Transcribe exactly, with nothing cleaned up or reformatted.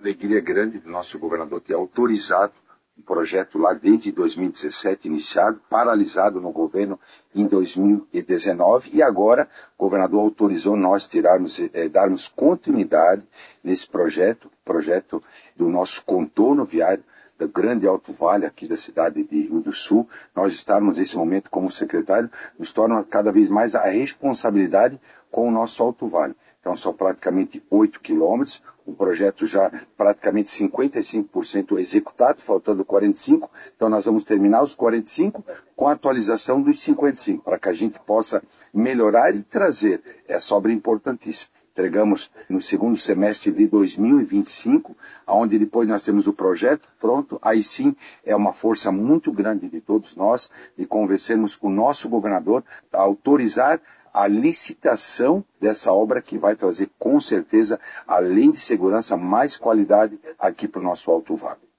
Alegria grande do nosso governador ter autorizado um projeto lá desde dois mil e dezessete iniciado, paralisado no governo em dois mil e dezenove e agora o governador autorizou nós tirarmos, eh, darmos continuidade nesse projeto, projeto do nosso contorno viário do Grande Alto Vale, aqui da cidade de Rio do Sul. Nós estamos nesse momento como secretário, nos torna cada vez mais a responsabilidade com o nosso Alto Vale. Então são praticamente oito quilômetros, o projeto já praticamente cinquenta e cinco por cento executado, faltando quarenta e cinco por cento. Então nós vamos terminar os quarenta e cinco por cento com a atualização dos cinquenta e cinco por cento, para que a gente possa melhorar e trazer essa obra importantíssima. Entregamos no segundo semestre de dois mil e vinte e cinco, onde depois nós temos o projeto pronto. Aí sim é uma força muito grande de todos nós de convencermos o nosso governador a autorizar a licitação dessa obra que vai trazer com certeza, além de segurança, mais qualidade aqui para o nosso Alto Vale.